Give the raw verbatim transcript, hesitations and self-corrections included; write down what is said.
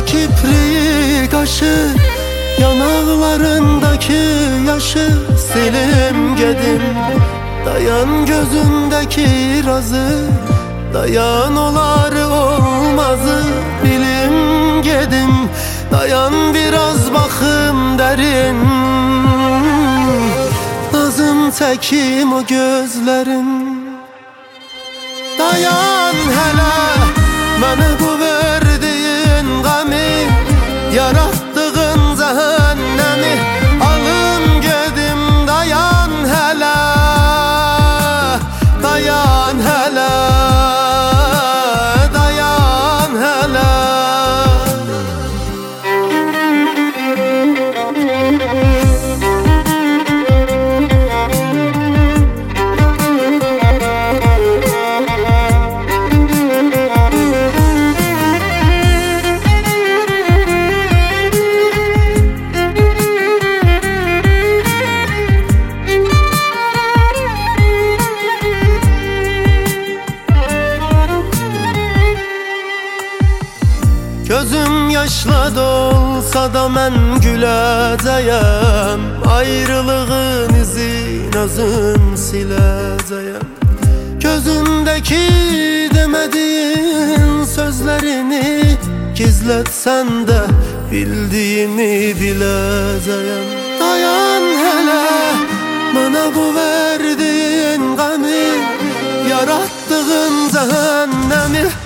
kipriği kaşı, yanaklarındaki yaşı silim gedim. Dayan gözündeki razı, dayan olar olmazı bilim gedim. Dayan biraz bakım derin, nazım çekim o gözlerin. Dayan hele, bana bu verdiğin gami, yarattığın cehennemi alın gedim. Dayan hele, dayan hele, dayan hele. Gözüm yaşla dolsa da mən güləcəyəm, ayrılığın izin özüm siləcəyəm. Gözündeki demediğin sözlerini gizletsen de bildiğini biləcəyəm. Dayan hele, bana bu verdiğin gami, yarattığın cehennemi